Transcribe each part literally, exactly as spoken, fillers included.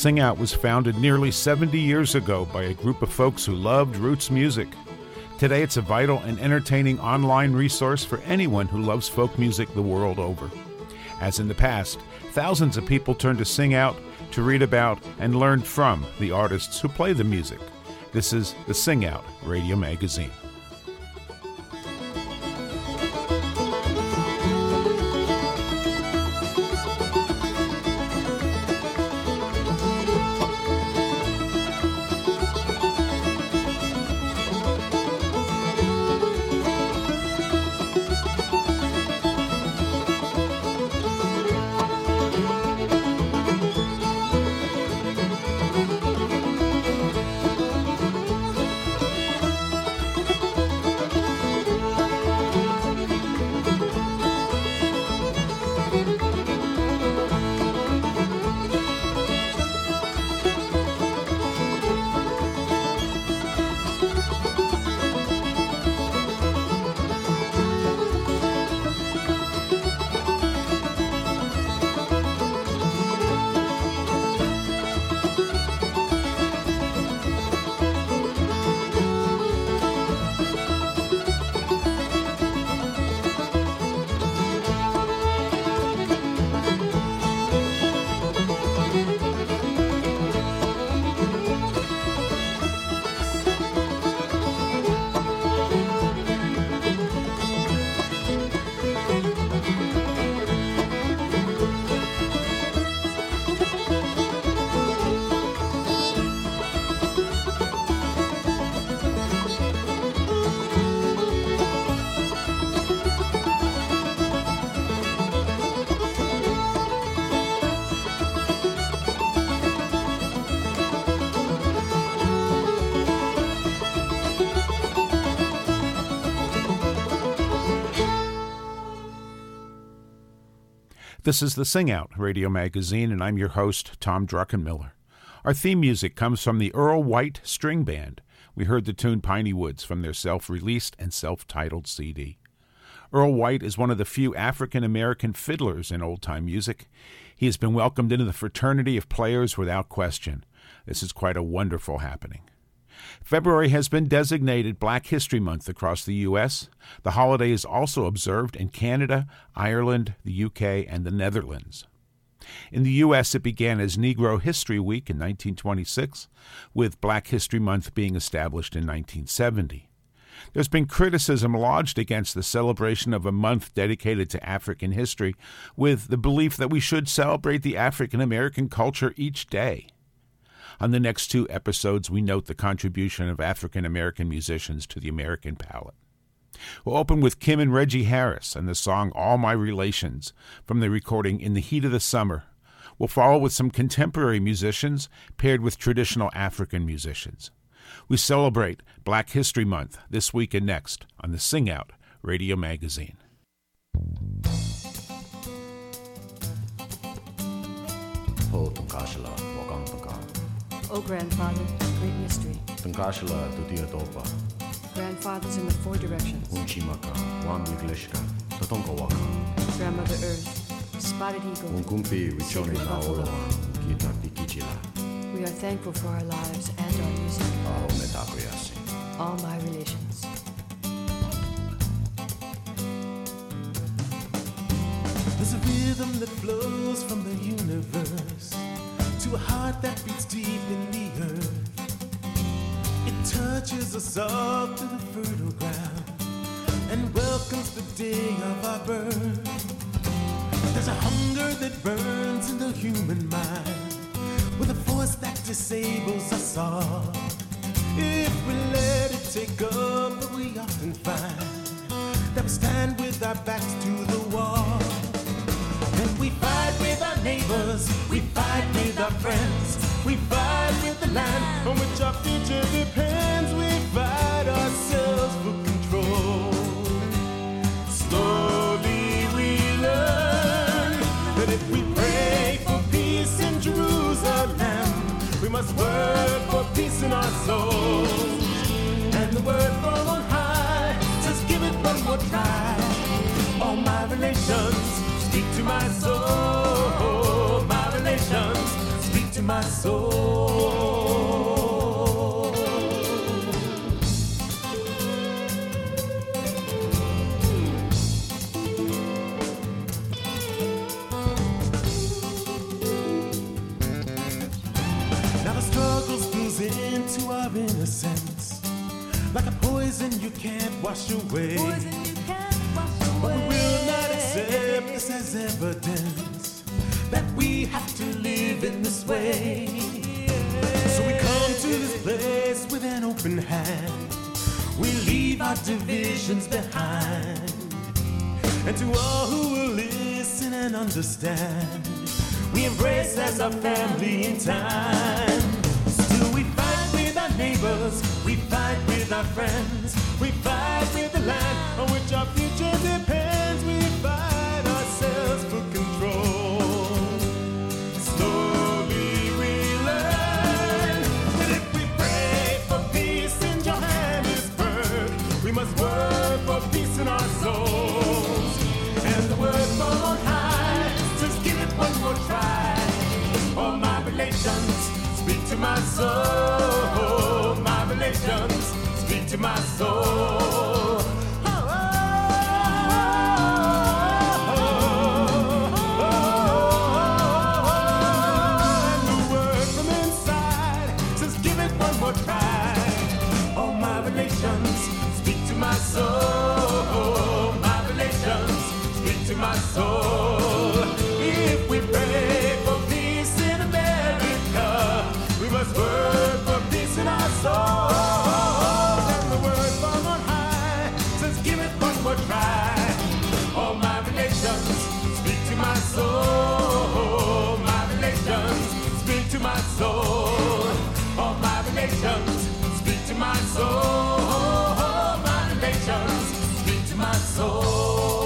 Sing Out was founded nearly seventy years ago by a group of folks who loved roots music. Today it's a vital and entertaining online resource for anyone who loves folk music the world over. As in the past, thousands of people turn to Sing Out to read about and learn from the artists who play the music. This is the Sing Out Radio Magazine. This is the Sing Out Radio Magazine, and I'm your host, Tom Druckenmiller. Our theme music comes from the Earl White String Band. We heard the tune Piney Woods from their self-released and self-titled C D. Earl White is one of the few African-American fiddlers in old-time music. He has been welcomed into the fraternity of players without question. This is quite a wonderful happening. February has been designated Black History Month across the U S The holiday is also observed in Canada, Ireland, the U K, and the Netherlands. In the U S, it began as Negro History Week in nineteen twenty-six, with Black History Month being established in nineteen seventy. There's been criticism lodged against the celebration of a month dedicated to African history, with the belief that we should celebrate the African American culture each day. On the next two episodes, we note the contribution of African American musicians to the American palette. We'll open with Kim and Reggie Harris and the song All My Relations from the recording In the Heat of the Summer. We'll follow with some contemporary musicians paired with traditional African musicians. We celebrate Black History Month this week and next on the Sing Out Radio Magazine. Oh, grandfather, great mystery. Grandfathers in the four directions. Grandmother Earth, Spotted Eagle, Sacred Buffalo. We are thankful for our lives and our music. All my relations. There's a rhythm that flows from the universe to a heart that beats deep in the earth. It touches us all through the fertile ground and welcomes the day of our birth. There's a hunger that burns in the human mind with a force that disables us all. If we let it take over, we often find that we stand with our backs to the wall. And we fight with our neighbors, we fight with our friends, we fight with the land on which our future depends. We fight ourselves for control. Slowly we learn that if we pray for peace in Jerusalem, we must work for peace in our souls. And the word from on high says give it one more try. All my relations speak to my soul. My relations speak to my soul. soul. Now the struggle spills into our innocence like a poison you can't wash away. Poison you can't wash away. But we will not accept this as evidence that we have to live in this way. So we come to this place with an open hand. We leave our divisions behind. And to all who will listen and understand, we embrace as our family in time. Still we fight with our neighbors, we fight with our friends, we fight with the land on which our future depends. We fight ourselves for control. Slowly we learn that if we pray for peace in Johannesburg, we must work for peace in our souls. And the word from on high says give it one more try. All my relations speak to my soul. My relations speak to my soul. Oh, oh, oh, oh, oh. And the word from inside says give it one more try. All my relations speak to my soul. My relations speak to my soul. If we pray for peace in America, we must work for peace in our souls. And the word from on high says give it one more try. All my relations speak to my soul. My relations speak to my soul. All my relations speak to my soul. My relations speak to my soul.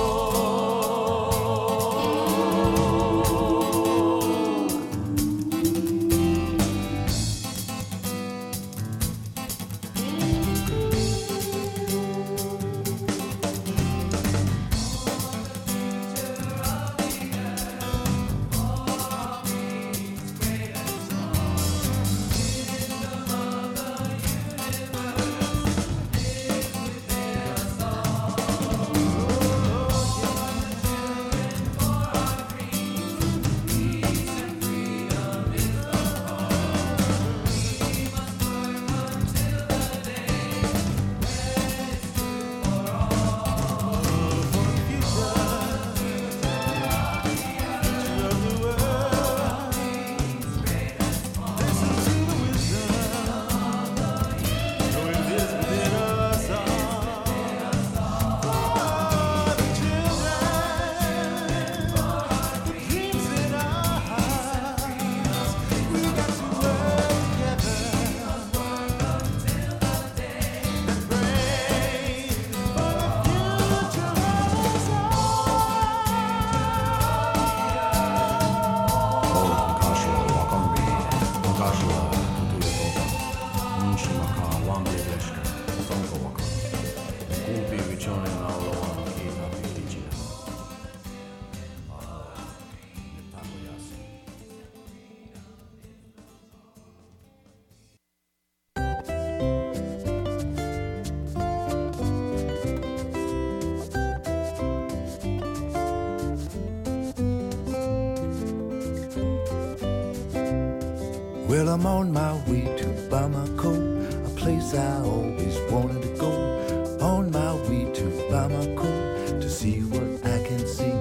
Well, I'm on my way to Bamako, a place I always wanted to go. On my way to Bamako to see what I can see.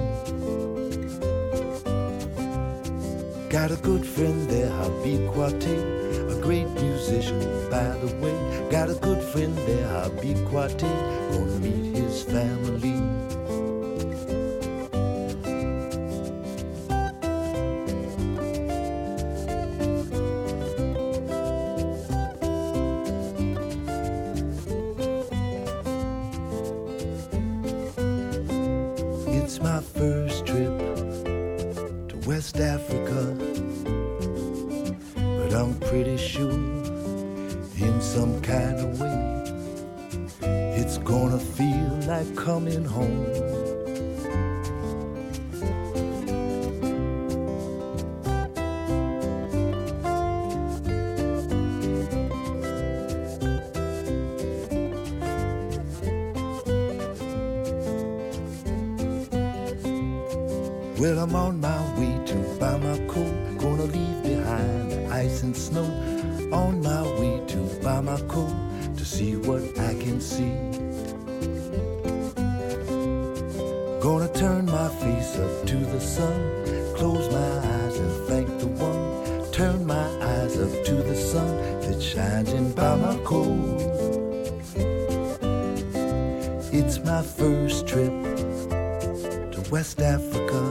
Got a good friend there, Habib Kwate, a great musician by the way. Got a good friend there, Habib Kwate, gonna meet his family. It's my first trip to West Africa, but I'm pretty sure in some kind of way it's gonna feel like coming home. Well, I'm on my way to Bamako, gonna leave behind the ice and snow. On my way to Bamako, to see what I can see. Gonna turn my face up to the sun, close my eyes and thank the one. Turn my eyes up to the sun that shines in Bamako. It's my first trip to West Africa,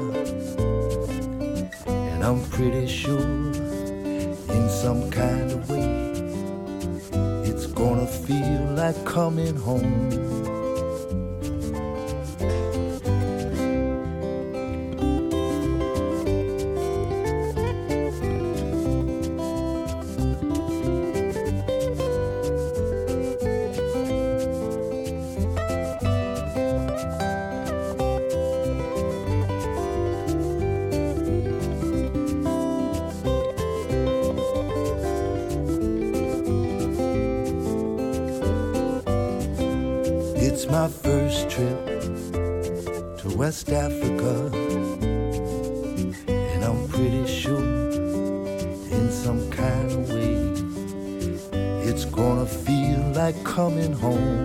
and I'm pretty sure in some kind of way it's gonna feel like coming home. It's my first trip to West Africa, and I'm pretty sure in some kind of way it's gonna feel like coming home.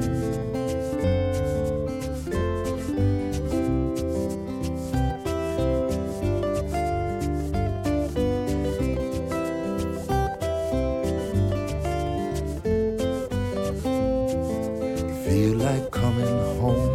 Feel like coming home.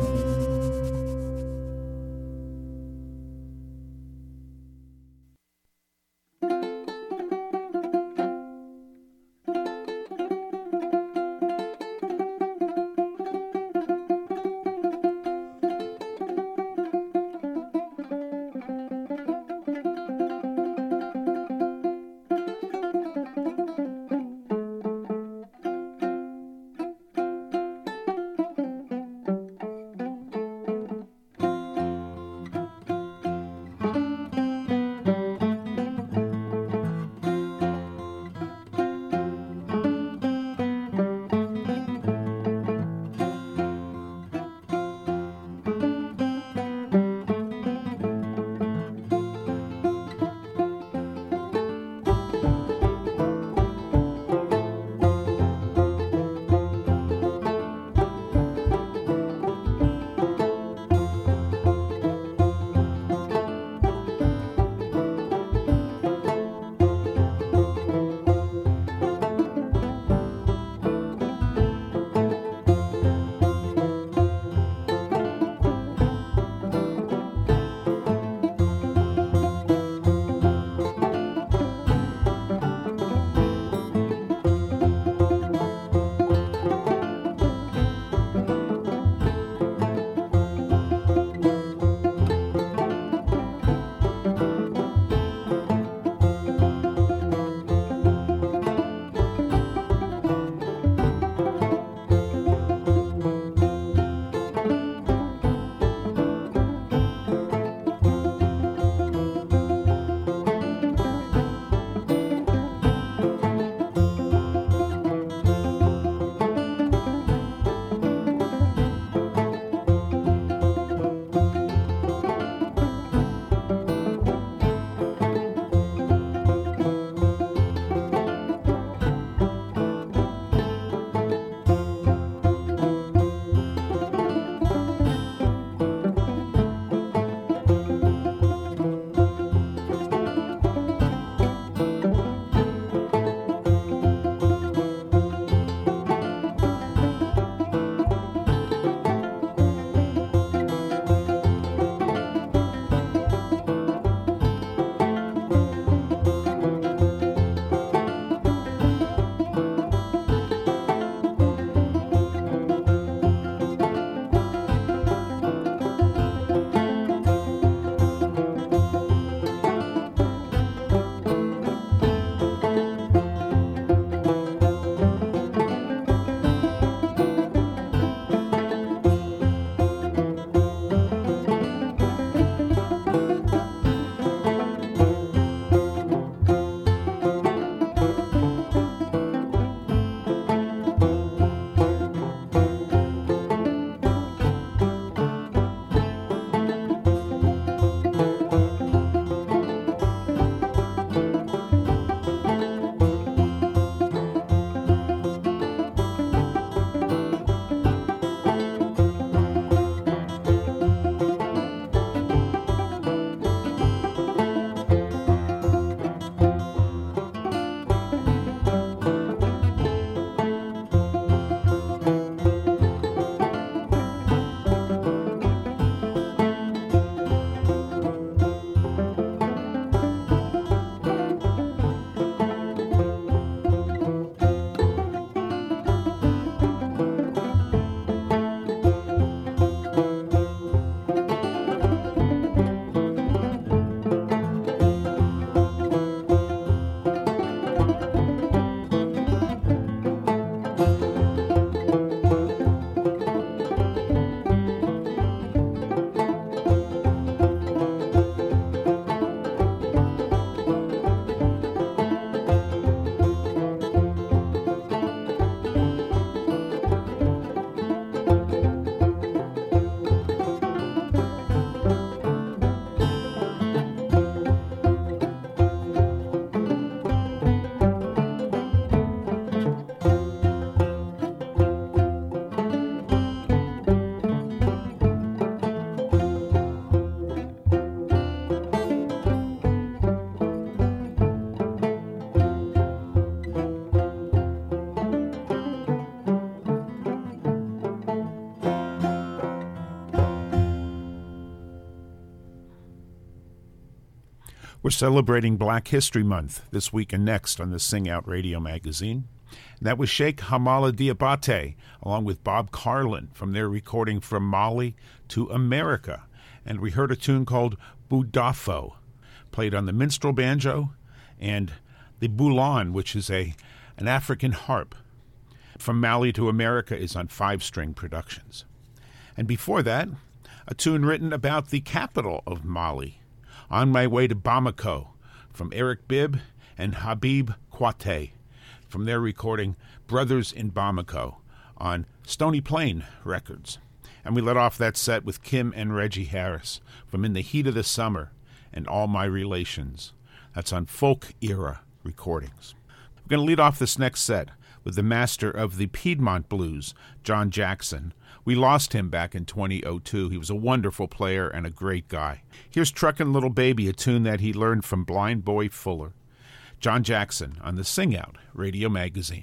We're celebrating Black History Month this week and next on the Sing Out Radio magazine. And that was Sheikh Hamala Diabate, along with Bob Carlin, from their recording From Mali to America. And we heard a tune called Budafo, played on the minstrel banjo and the boulon, which is a an African harp. From Mali to America is on Five String Productions. And before that, a tune written about the capital of Mali, On My Way to Bamako, from Eric Bibb and Habib Kwate, from their recording Brothers in Bamako on Stony Plain Records. And we let off that set with Kim and Reggie Harris from In the Heat of the Summer and All My Relations. That's on Folk Era Recordings. We're going to lead off this next set with the master of the Piedmont Blues, John Jackson. We lost him back in twenty oh two. He was a wonderful player and a great guy. Here's Truckin' Little Baby, a tune that he learned from Blind Boy Fuller. John Jackson on the Sing Out Radio magazine.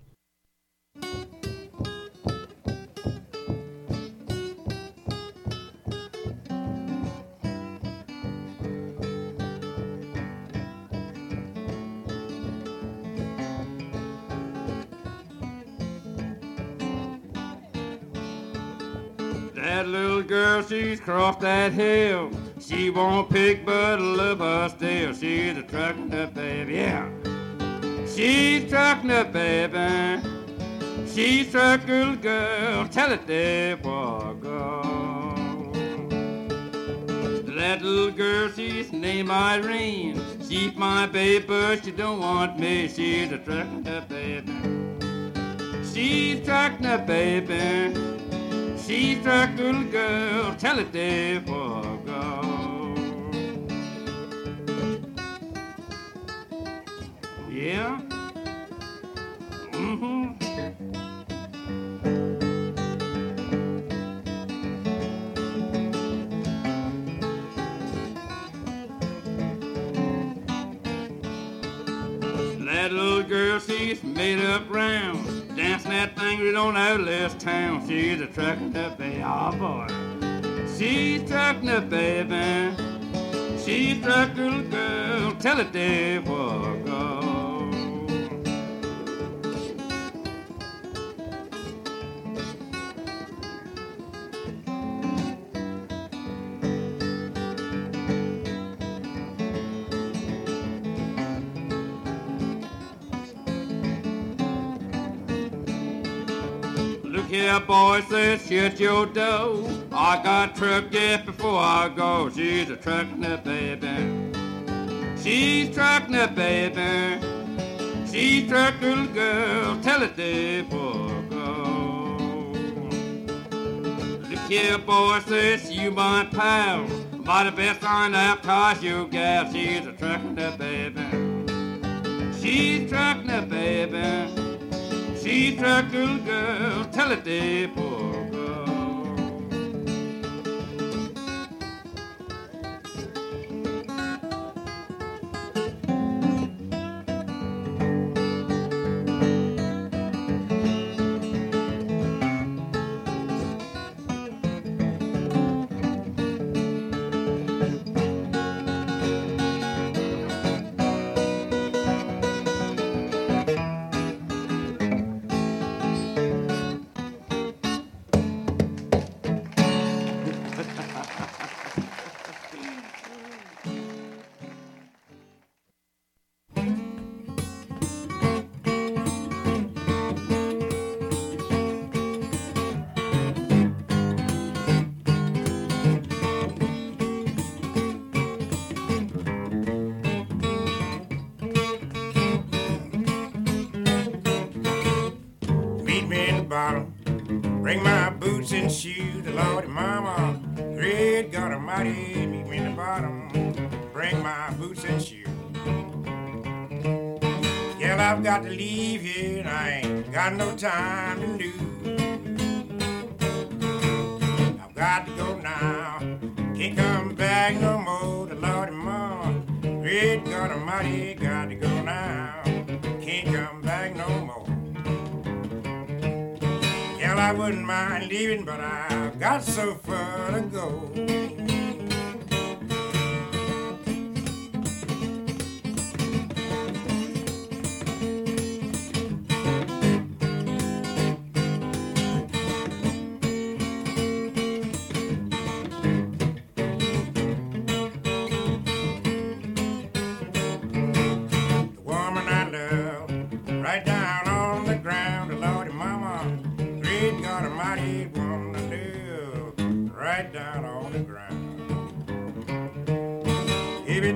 That little girl, she's crossed that hill. She won't pick but love her still. She's a truckin' up baby, yeah. She's truckin' up baby. She's truck little girl. Tell it there for a girl. That little girl, she's named Irene. She's my baby, but she don't want me. She's a truckin' up baby. She's truckin' up baby. She's truck little girl. Tell it there for a girl. Yeah. Mm-hmm. That little girl, she's made up round, dancing that thing we don't out this town. She's a truckin' up baby, oh boy. She's truckin' up baby. She's truck little girl. Tell it there for a girl. Yeah, boy says shut your door. I got truck just before I go. She's a truckin' up baby. She's truckin' up baby. She's truck little girl. Tell it there for a go. Look here, boy says you my pal. By the best on out toss you gal. She's a truckin' up baby. She's truckin' up baby. She's truck little girl, tell it there for a girl. Bring my boots and shoes, the Lordy Mama. Great God Almighty, meet me in the bottom. Bring my boots and shoes. Girl, I've got to leave here and I ain't got no time to lose. I've got to go now, can't come back no more. The Lordy Mama, great God Almighty, got to go now, can't come back no more. Well, I wouldn't mind leaving, but I've got so far to go.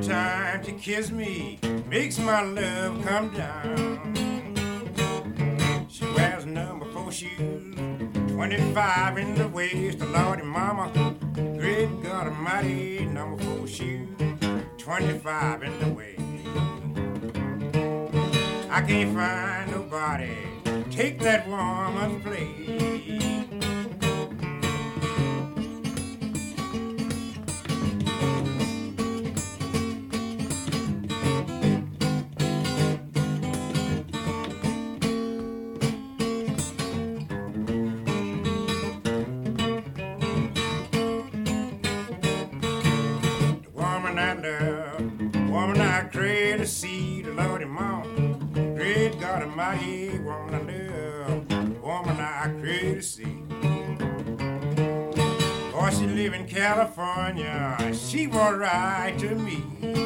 time to kiss me makes my love come down. She wears number four shoes, twenty-five in the waist. Lordy mama, great God Almighty, number four shoes, twenty-five in the waist. I can't find nobody take that woman's place. Mighty woman I love, woman I could see. Oh, she live in California, she was right to me.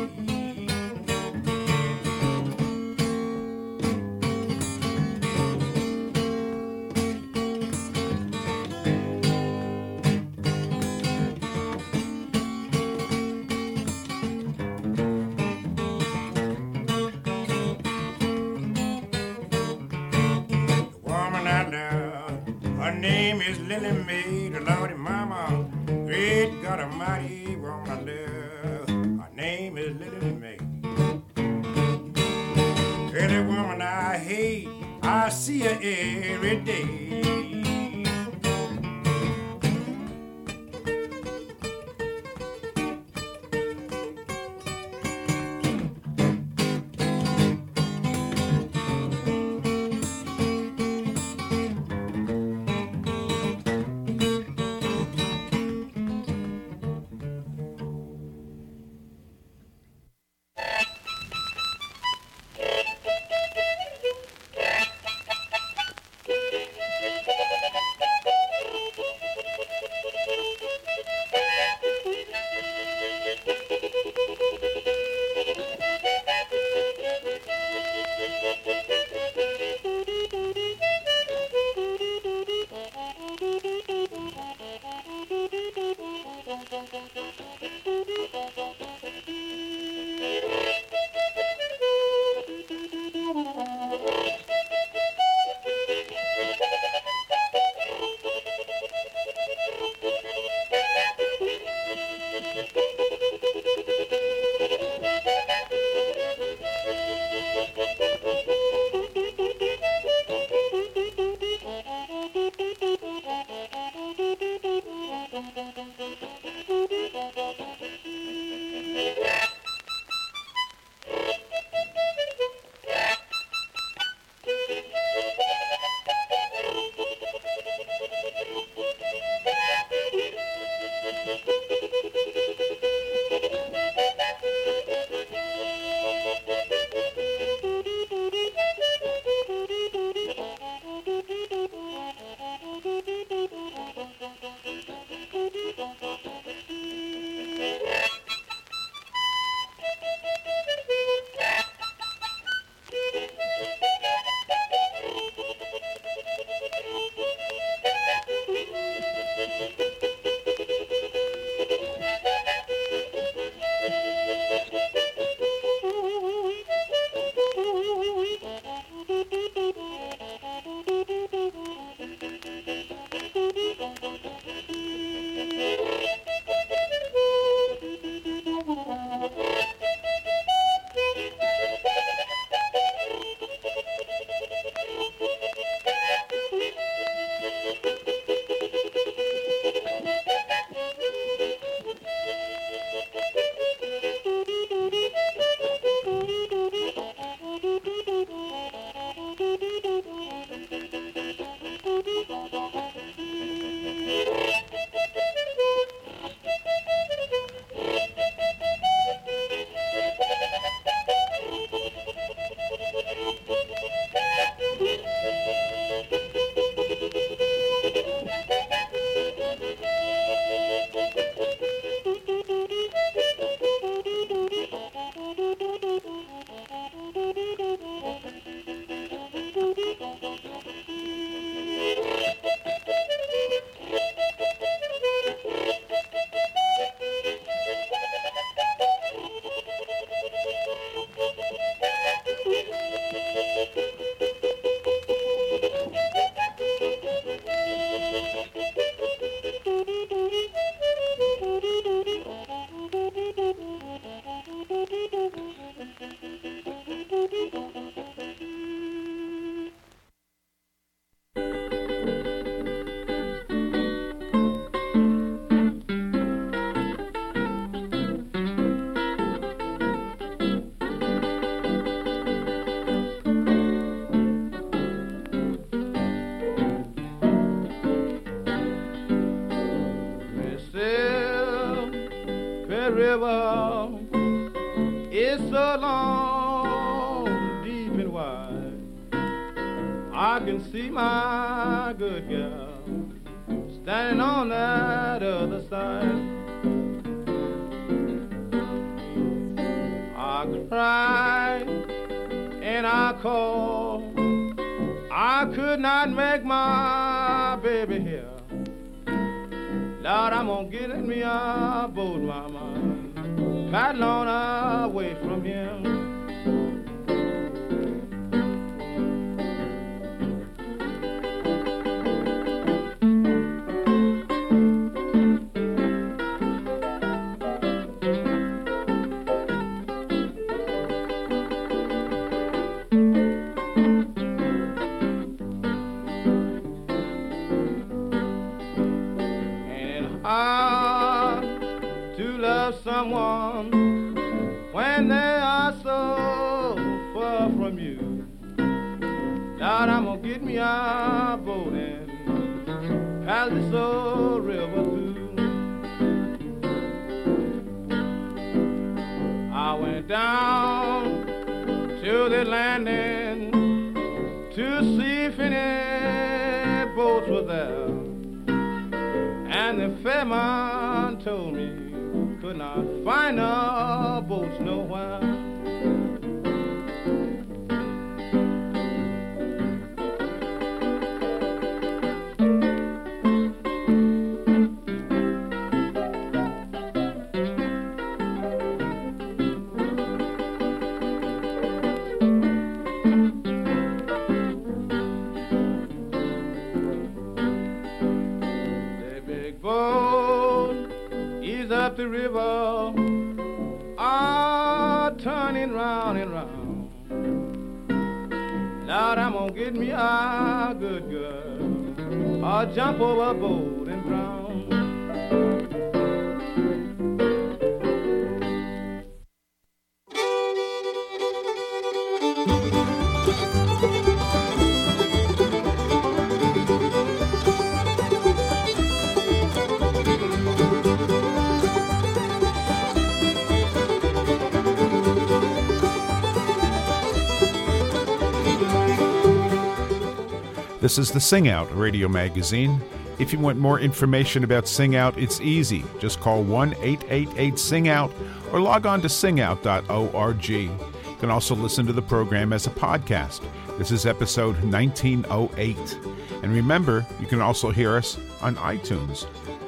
Every day. river is so long, deep and wide. I can see my good girl standing on that other side. I cried and I called. I could not make my baby hear. Lord, I'm gonna get in me a boat, mama, paddle on away from here. Someone when they are so far from you. Lord, I'm gonna get me a boat and paddle this old river through. I went down to the landing to see if any boats were there, and the ferryman told me could not find our boats nowhere. The big boat is up the river, ah, turning round and round. Lord, I'm gonna get me a good girl, I'll jump overboard and drown. This is the Sing Out radio magazine. If you want more information about Sing Out, it's easy. Just call one eight eight eight sing out or log on to sing out dot org. You can also listen to the program as a podcast. This is episode nineteen oh eight. And remember, you can also hear us on iTunes.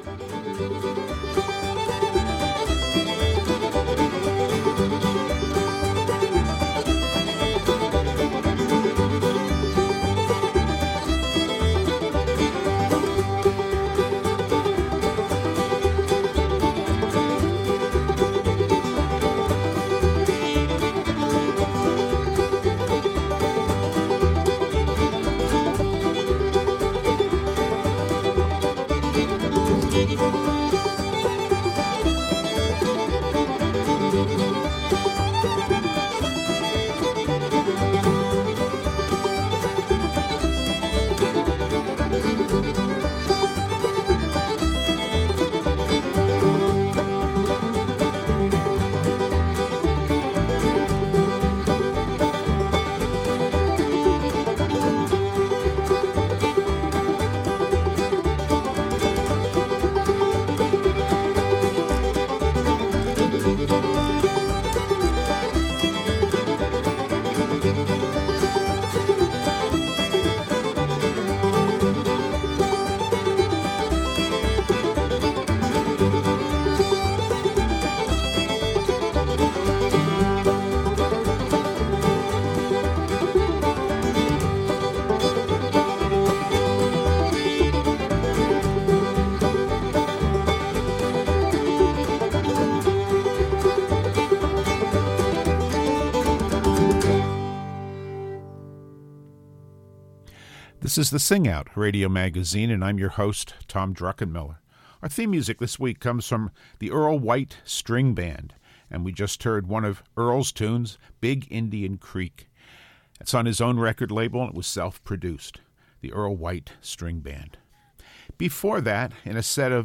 This is the Sing Out radio magazine, and I'm your host, Tom Druckenmiller. Our theme music this week comes from the Earl White String Band, and we just heard one of Earl's tunes, Big Indian Creek. It's on his own record label, and it was self-produced, the Earl White String Band. Before that, in a set of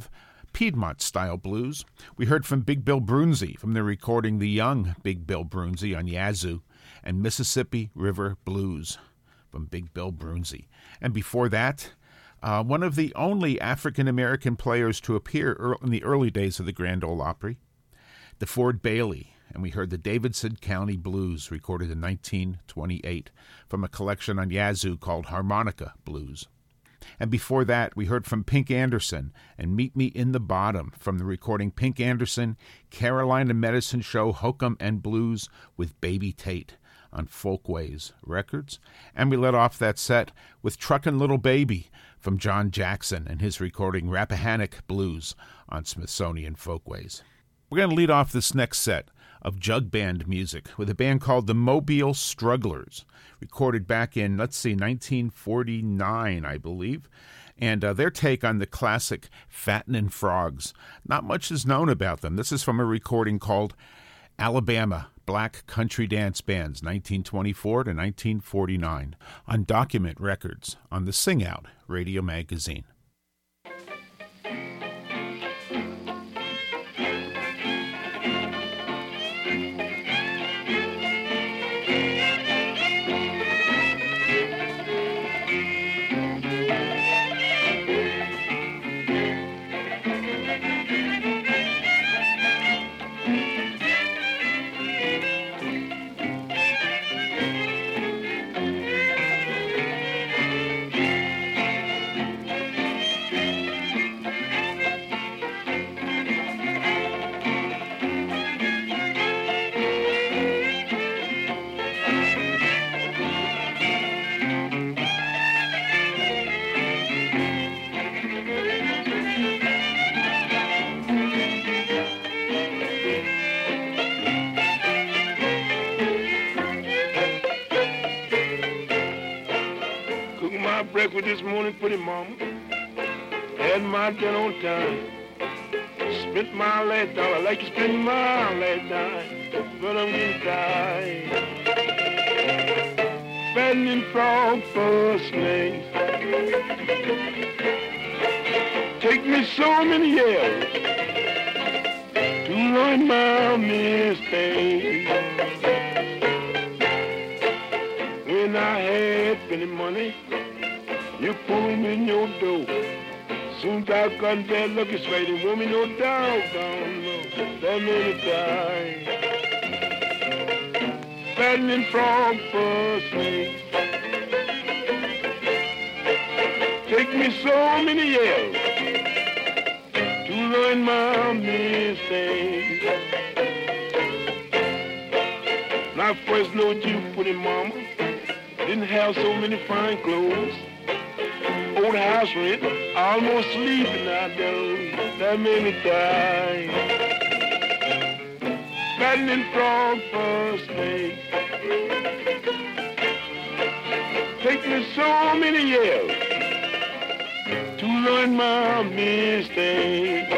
Piedmont-style blues. We heard from Big Bill Broonzy from the recording The Young Big Bill Broonzy on Yazoo, and Mississippi River Blues from Big Bill Broonzy. And before that, uh, one of the only African-American players to appear in the early days of the Grand Ole Opry, DeFord Bailey, and we heard the Davidson County Blues, recorded in nineteen twenty-eight, from a collection on Yazoo called Harmonica Blues. And before that, we heard from Pink Anderson and Meet Me in the Bottom from the recording Pink Anderson, Carolina Medicine Show, Hokum and Blues with Baby Tate on Folkways Records. And we let off that set with Truckin' Little Baby from John Jackson and his recording Rappahannock Blues on Smithsonian Folkways. We're going to lead off this next set of jug band music with a band called the Mobile Strugglers, recorded back in, let's see, nineteen forty-nine, I believe, and uh, their take on the classic Fattening Frogs. Not much is known about them. This is from a recording called Alabama Black Country Dance Bands, nineteen twenty-four to nineteen forty-nine, on Document Records on the Sing Out Radio Magazine. Breakfast this morning, pretty mama. Had my dinner on time. Spent my last dollar like you spent my last dime. But I'm getting tired. Fattening frog for snakes. Take me so many years to learn my mistakes. When I had penny money, you pull me in your door. Soon as I got that lucky straight and want me no doggone no. That made me die. Fattening frog for snakes. Take me so many years to learn my mistakes. When I first knowed you, pretty mama, didn't have so many fine clothes. Old house rent, almost sleeping out there, that made me die. Fattening frog for snakes. Take me so many years to learn my mistakes.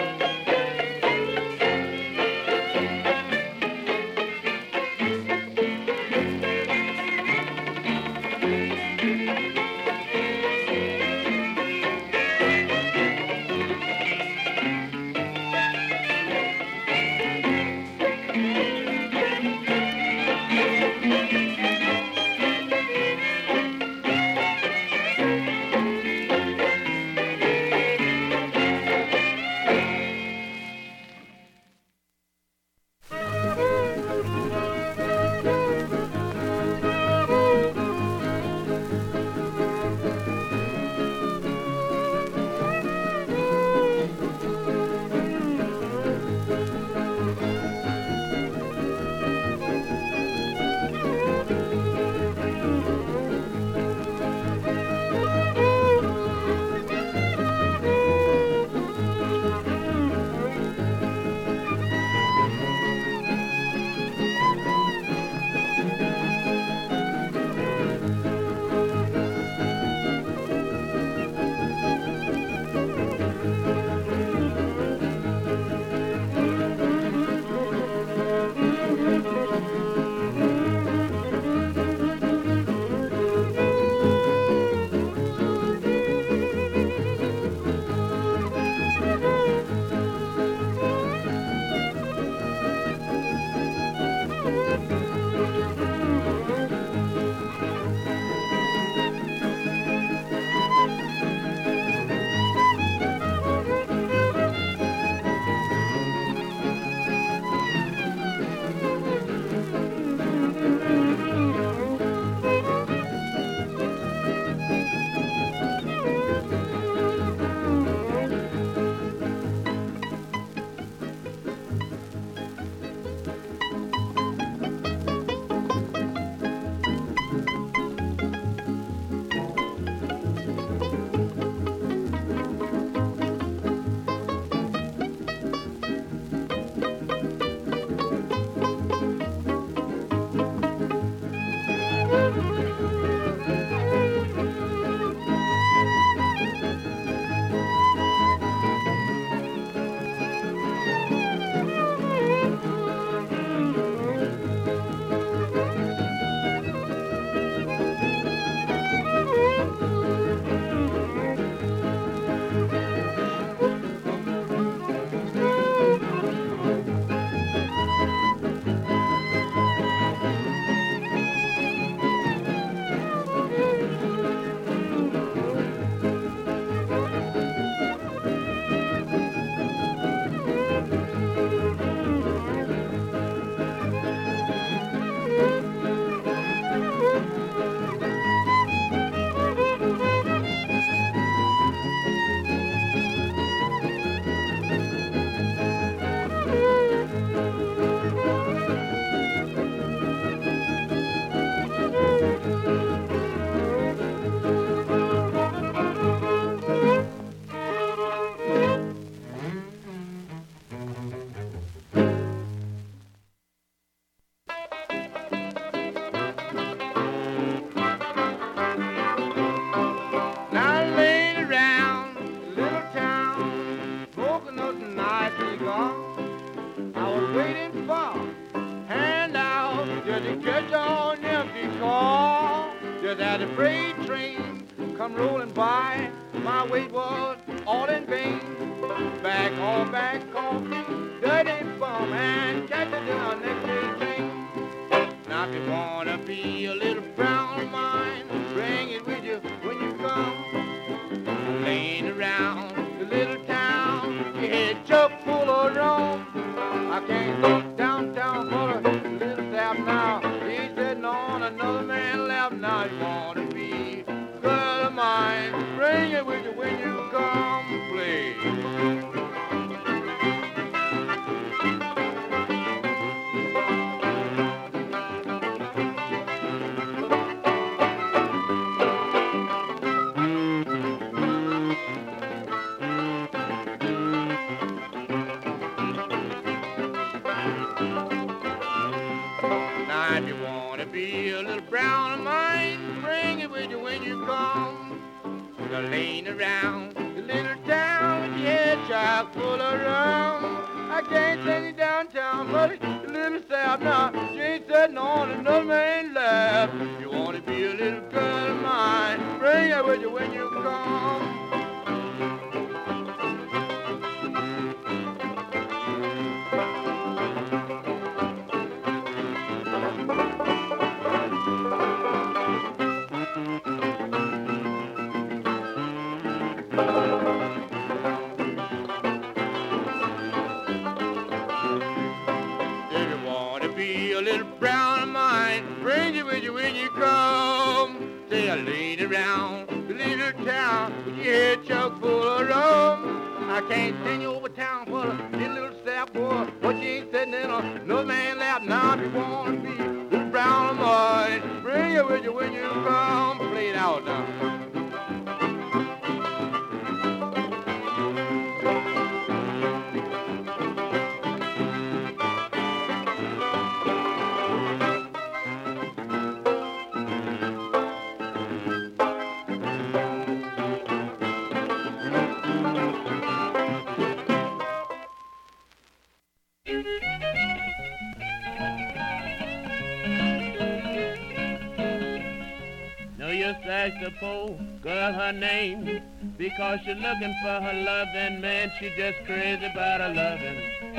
Because she's looking for her loving, man, she just crazy about her loving.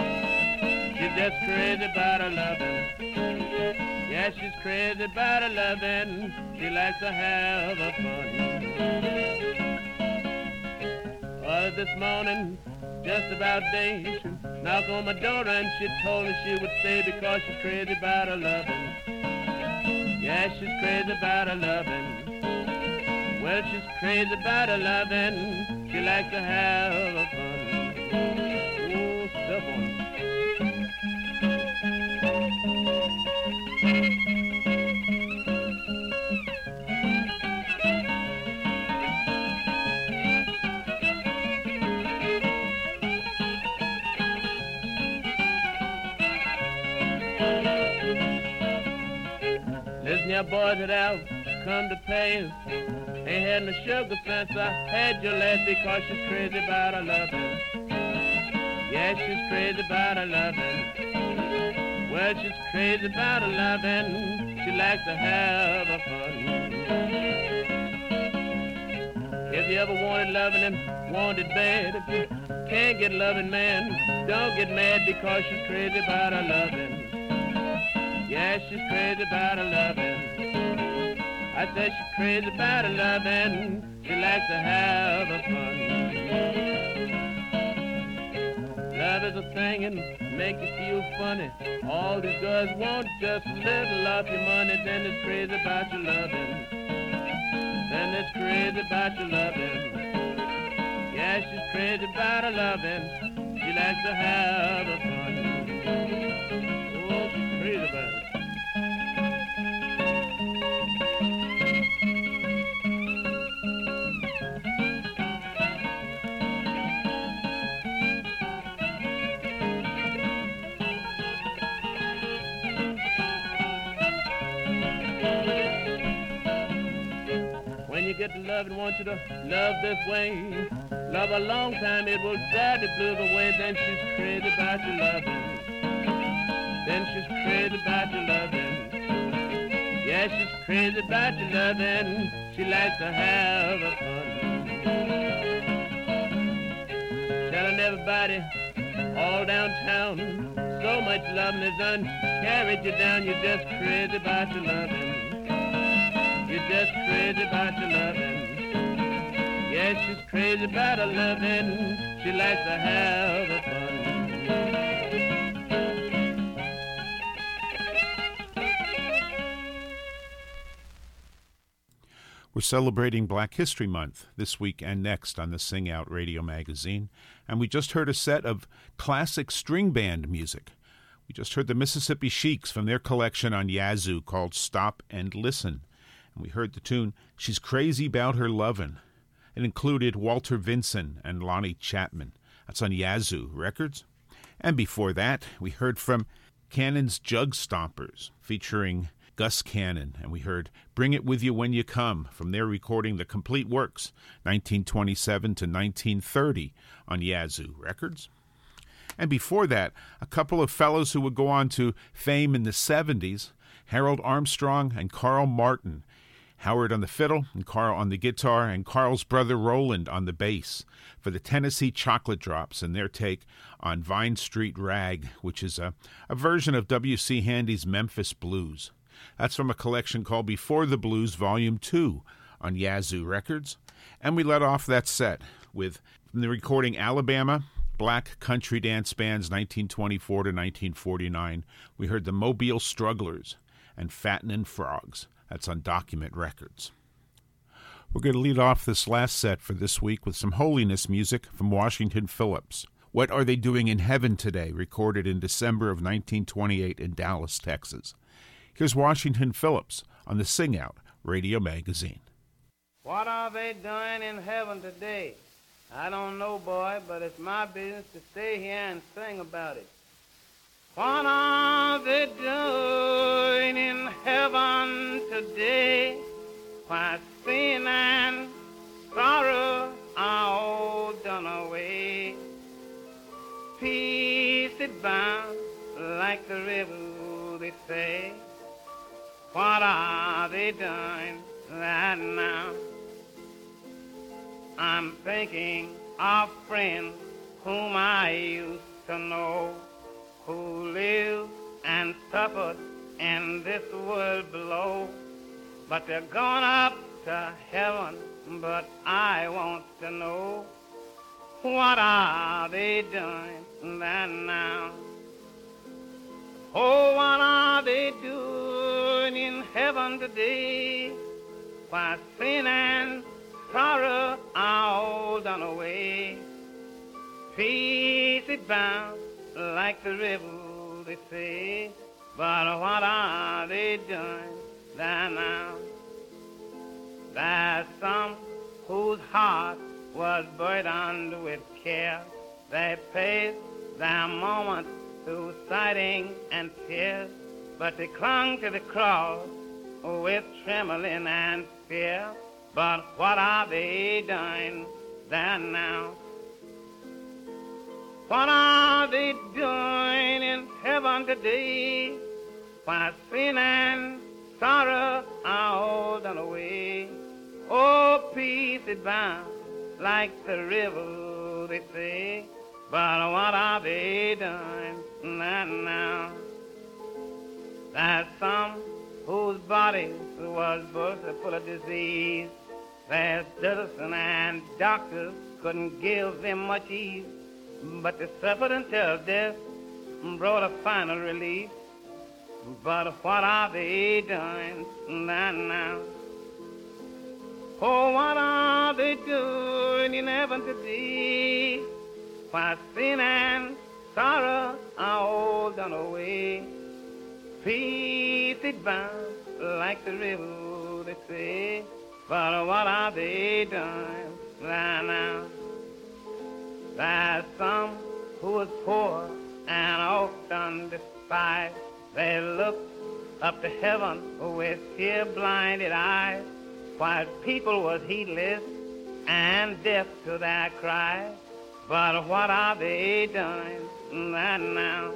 She's just crazy about her loving. Yeah, she's crazy about her loving. She likes to have her fun. Well, this morning, just about day, she knocked on my door and she told me she would stay because she's crazy about her loving. Yeah, she's crazy about her loving. Well, she's crazy about her loving. She likes to have her fun. Oh, step on it. Listen here, now boys that out come to pay. Ain't had no sugar since I had your last because she's crazy about her loving. Yeah, she's crazy about her loving. Well, she's crazy about her loving. She likes to have her fun. If you ever wanted loving and wanted bad, if you can't get loving, man, don't get mad because she's crazy about her loving. Yeah, she's crazy about her loving. I said she's crazy about her loving. She likes to have her fun. Love is a thing and make you feel funny. All these girls want just a little of your money. Then it's crazy about your loving. Then it's crazy about your loving. Yeah, she's crazy about her loving. She likes to have her fun. Oh, she's crazy about it. When you get to love and want you to love this way, love a long time, it will drive the blues away. Then she's crazy about your loving. Then she's crazy about your loving. Yeah, she's crazy about your loving. She likes to have her fun. Telling everybody all downtown, so much loving is done, carried you down. You're just crazy about your loving. You're just crazy about your loving. Yes, she's crazy about her loving. She likes to have her fun. We're celebrating Black History Month this week and next on the Sing Out Radio Magazine, and we just heard a set of classic string band music. We just heard the Mississippi Sheiks from their collection on Yazoo called Stop and Listen. And we heard the tune, She's Crazy About Her Lovin'. It included Walter Vinson and Lonnie Chapman. That's on Yazoo Records. And before that, we heard from Cannon's Jug Stompers, featuring Gus Cannon. And we heard Bring It With You When You Come from their recording The Complete Works, nineteen twenty-seven to nineteen thirty on Yazoo Records. And before that, a couple of fellows who would go on to fame in the seventies, Harold Armstrong and Carl Martin. Howard on the fiddle and Carl on the guitar, and Carl's brother Roland on the bass for the Tennessee Chocolate Drops and their take on Vine Street Rag, which is a, a version of W C Handy's Memphis Blues. That's from a collection called Before the Blues Volume two on Yazoo Records. And we let off that set with from the recording Alabama Black Country Dance Bands nineteen twenty-four to nineteen forty-nine. We heard the Mobile Strugglers and Fattening Frogs. That's on Document Records. We're going to lead off this last set for this week with some holiness music from Washington Phillips. What Are They Doing in Heaven Today? Recorded in December of nineteen twenty-eight in Dallas, Texas. Here's Washington Phillips on the Sing Out Radio Magazine. What are they doing in heaven today? I don't know, boy, but it's my business to stay here and sing about it. What are they doing in heaven today? Why, sin and sorrow are all done away. Peace it bound like the river, they say. What are they doing right now? I'm thinking of friends whom I used to know, who lived and suffered in this world below. But they're gone up to heaven, but I want to know, what are they doing there now? Oh, what are they doing in heaven today? Why, sin and sorrow are all done away. Peace it bound like the river, they say. But what are they doing there now? There's some whose heart was burdened with care. They paced their moments through sighing and tears, but they clung to the cross with trembling and fear. But what are they doing there now? What are they doing in heaven today? Why sin and sorrow are all done away. Oh, peace it bound like the river, they say. But what are they doing there now? There's some whose bodies was bursting full of disease. There's citizens and doctors couldn't give them much ease. But they suffered until death brought a final relief. But what are they doing now? Oh, what are they doing in heaven today? Why sin and sorrow are all done away. Peace it bound like the river, they say. But what are they doing now? There's some who is poor and often despised. They look up to heaven with tear blinded eyes, while people was heedless and deaf to their cries. But what are they doing now?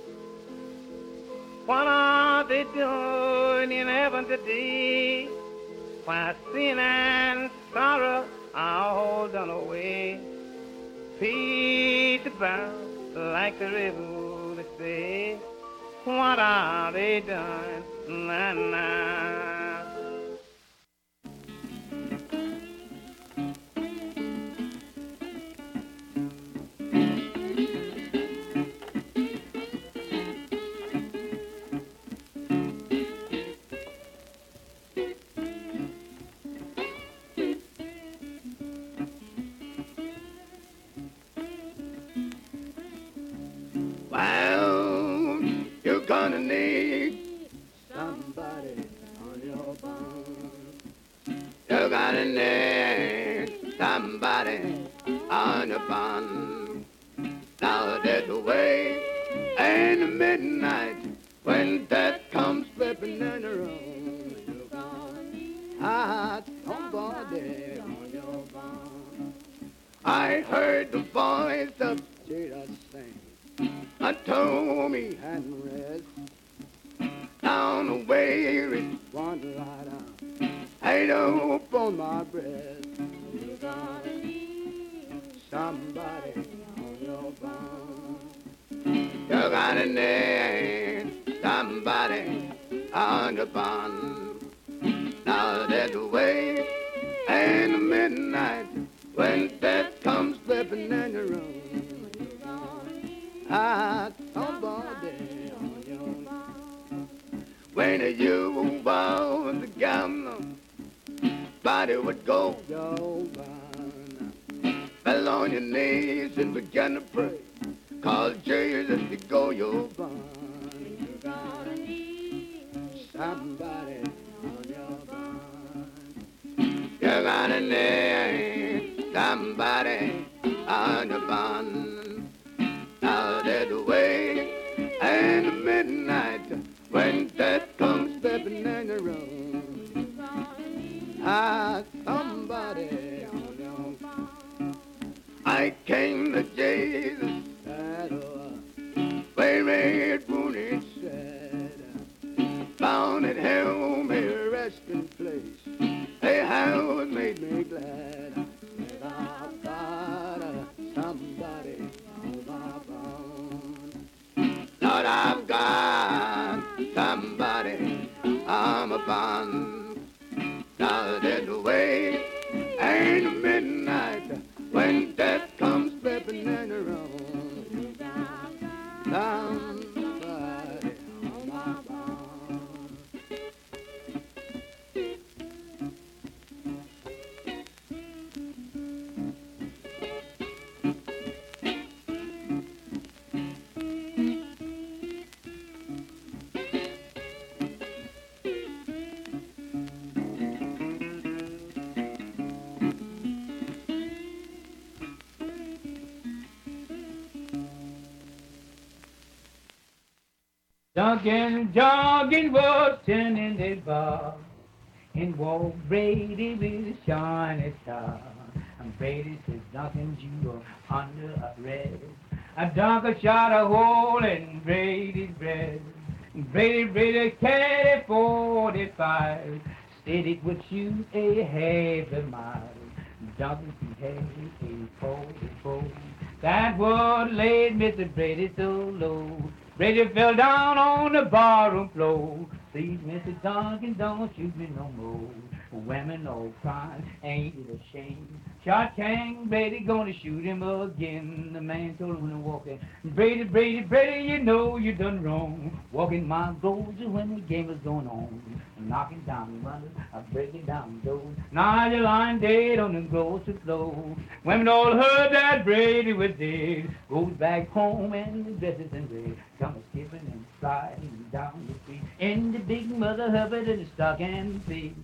What are they doing in heaven today? Why sin and sorrow are all done away. Peace abound like the river, they say. What are they doing now? Well, you're gonna need somebody on your phone. You're gonna need somebody on your phone. Now there's a way in the midnight when death comes slipping in the room. You're gonna need ah, somebody on your phone. I heard the voice of Jesus sing. I told me hadn't rest. Down the way it's one light out. I don't on my breast. You're gonna need somebody on your phone. You're gonna need somebody on your phone. Now there's a way in the midnight when death comes slipping in the room. Ah, somebody on your phone. When you was a gambler, body would go, go down. Fell on your knees and began to pray. Call Jesus to go your bond. You're gonna need somebody on your bond. You're gonna need somebody on your bond. Now there's a way in the midnight when death comes stepping in the room. Ah, somebody on your phone. I came to Jesus, where red wounded said, found at home a resting place. A house made me glad. I've got somebody. Lord, I've got somebody I'm a bond. Now there's a way in the midnight when death comes slipping in the room. Somebody on my bond. Duncan Duncan was tending the bar, and walked Brady with a shiny star. And Brady says, Duncan, you are under arrest. A Duncan shot a hole in Brady's breast. Brady, Brady carried forty-five, said it would shoot a half a mile. Duncan had a forty-four, that would laid Mister Brady so low. Brady fell down on the barroom floor. Please, Mister Duncan, don't shoot me no more. Women all crying, ain't it a shame? Shot King Brady gonna shoot him again. The man told him when he walked in, Brady, Brady, Brady, you know you done wrong. Walking my goals when the game was going on. Knocking down the windows, I'm breaking down the doors. Now you're lying dead on the grocery floor. Women all heard that Brady was dead. Goes back home and the dresses in red. Come skipping and sliding down the street. In the big Mother Hubbard in the stocking feet.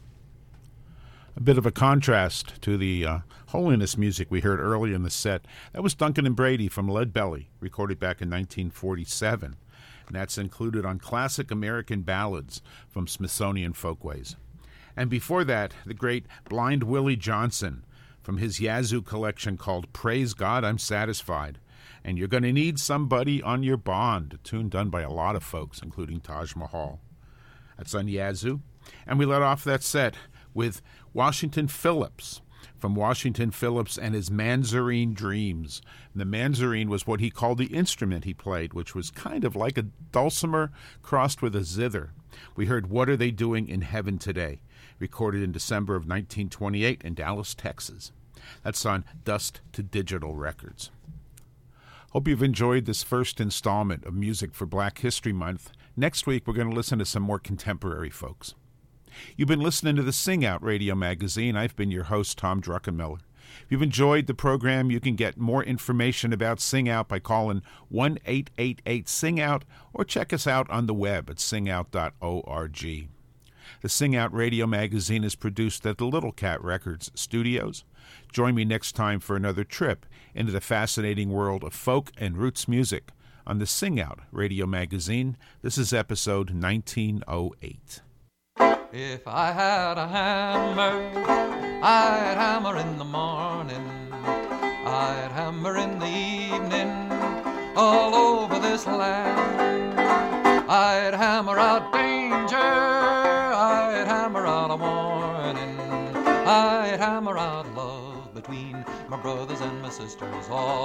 A bit of a contrast to the uh, holiness music we heard early in the set. That was Duncan and Brady from Lead Belly, recorded back in nineteen forty-seven. And that's included on Classic American Ballads from Smithsonian Folkways. And before that, the great Blind Willie Johnson from his Yazoo collection called Praise God, I'm Satisfied. And You're Gonna Need Somebody on Your Bond, a tune done by a lot of folks, including Taj Mahal. That's on Yazoo. And we let off that set with Washington Phillips, from Washington Phillips and his Manzarine Dreams. And the Manzarine was what he called the instrument he played, which was kind of like a dulcimer crossed with a zither. We heard What Are They Doing in Heaven Today, recorded in December of nineteen twenty-eight in Dallas, Texas. That's on Dust to Digital Records. Hope you've enjoyed this first installment of Music for Black History Month. Next week, we're going to listen to some more contemporary folks. You've been listening to the Sing Out Radio Magazine. I've been your host, Tom Druckenmiller. If you've enjoyed the program, you can get more information about Sing Out by calling one eight eight eight sing out or check us out on the web at sing out dot org. The Sing Out Radio Magazine is produced at the Little Cat Records studios. Join me next time for another trip into the fascinating world of folk and roots music on the Sing Out Radio Magazine. This is episode nineteen oh eight. If I had a hammer, I'd hammer in the morning, I'd hammer in the evening, all over this land. I'd hammer out danger, I'd hammer out a warning, I'd hammer out love between my brothers and my sisters,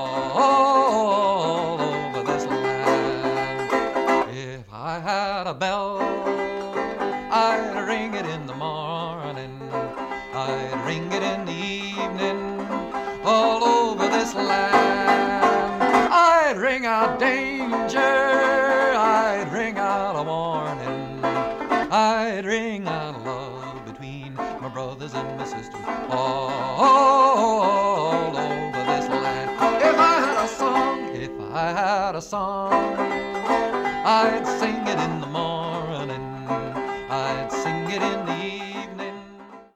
all over this land. If I had a bell, I'd ring it in the morning, I'd ring it in the evening, all over this land. I'd ring out danger, I'd ring out a warning, I'd ring out love between my brothers and my sisters, all over this land. If I had a song, if I had a song, I'd sing it in the morning, I'd sing it in the